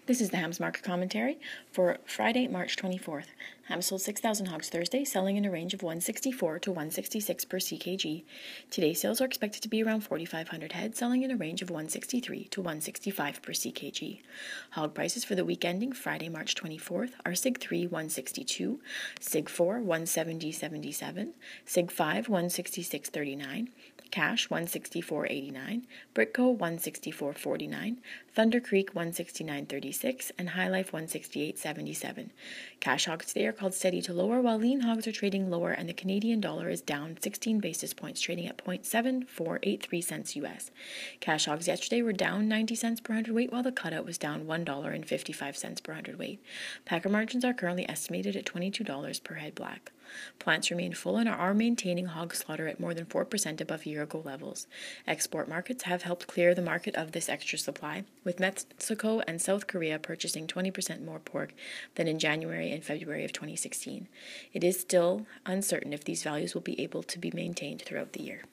This is the Hams Market Commentary for Friday, March 24th. Hams sold 6,000 hogs Thursday, selling in a range of 164 to 166 per ckg. Today's sales are expected to be around 4,500 head, selling in a range of 163 to 165 per ckg. Hog prices for the week ending Friday, March 24th are Sig 3 162, Sig 4 170.77, Sig 5 166.39, Cash 164.89, Britco 164.49, Thunder Creek 169.36, and High Life 168.77. Cash hogs today are called steady to lower, while lean hogs are trading lower, and the Canadian dollar is down 16 basis points, trading at 0.7483 cents US. Cash hogs yesterday were down 90 cents per hundredweight, while the cutout was down $1.55 per hundredweight. Packer margins are currently estimated at $22 per head black. Plants remain full and are maintaining hog slaughter at more than 4% above year-ago levels. Export markets have helped clear the market of this extra supply, with Mexico and South Korea purchasing 20% more pork than in January and February of 2016. It is still uncertain if these values will be able to be maintained throughout the year.